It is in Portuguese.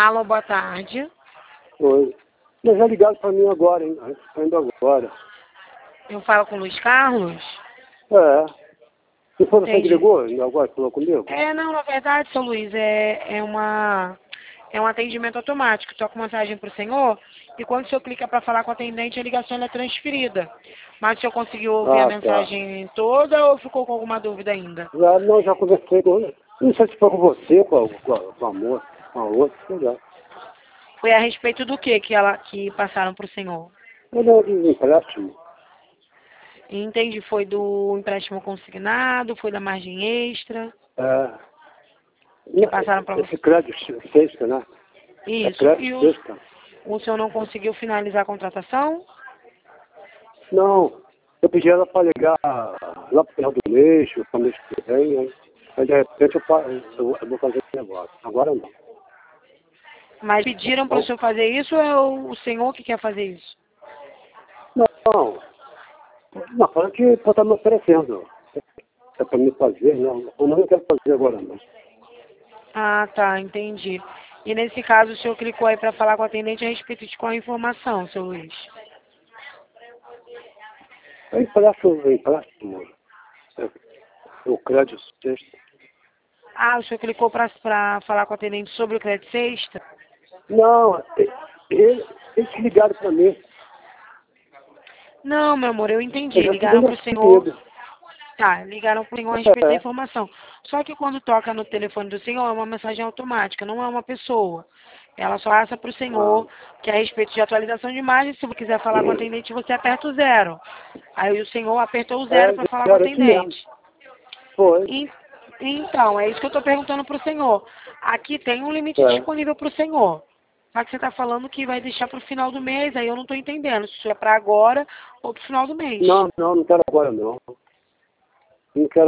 Alô, boa tarde. Oi. Mas já ligaram para mim agora, hein? Ainda agora. Eu falo com o Luiz Carlos? É. Não foi você que Entendi. ligou? Ainda agora falou comigo? Não, na verdade, seu Luiz, é um atendimento automático. Toca uma mensagem para o senhor e quando o senhor clica para falar com o atendente, a ligação é transferida. Mas o senhor conseguiu ouvir a Ah, tá. mensagem toda ou ficou com alguma dúvida ainda? Já, não, já conversei com ele. Não sei se foi com você, com a moça, com a outra, sei lá. Foi a respeito do que passaram para o senhor? Ele é de empréstimo. Entende? Foi do empréstimo consignado, foi da margem extra, É. que passaram para Esse você. crédito sexta, né? É Isso. crédito E sexta. o senhor não conseguiu finalizar a contratação? Não. Eu pedi ela para ligar lá pro final do mês, para mês que vem, hein? Aí de repente eu vou fazer esse negócio. Agora não. Mas pediram para o Então, senhor fazer isso ou é o senhor que quer fazer isso? não. Não, fala que pode estar me oferecendo. É para me fazer, não. Eu não quero fazer agora, não. Ah, tá, entendi. E nesse caso o senhor clicou aí para falar com o atendente a respeito de qual informação, seu Luiz? É empréstimo. É, o crédito sexta. Ah, o senhor clicou para falar com o atendente sobre o crédito sexta? Não, eles ligaram para mim. Não, meu amor, eu Eu entendi. já Ligaram segunda para o senhor. seguida. Tá, ligaram para o senhor a respeito da É, informação. Só que quando toca no telefone do senhor é uma mensagem automática, não é uma pessoa. Ela só passa para o ah, senhor, que é a respeito de atualização de imagem. Se você quiser falar com o atendente, você aperta o 0. Aí o senhor apertou o 0 para falar com o era isso mesmo. atendente. Foi. E- Então, é isso que eu estou perguntando para o senhor. Aqui tem um limite É. disponível para o senhor. Só que você está falando que vai deixar para o final do mês, aí eu não estou entendendo se isso é para agora ou para o final do mês. Não, não quero agora, não. Não quero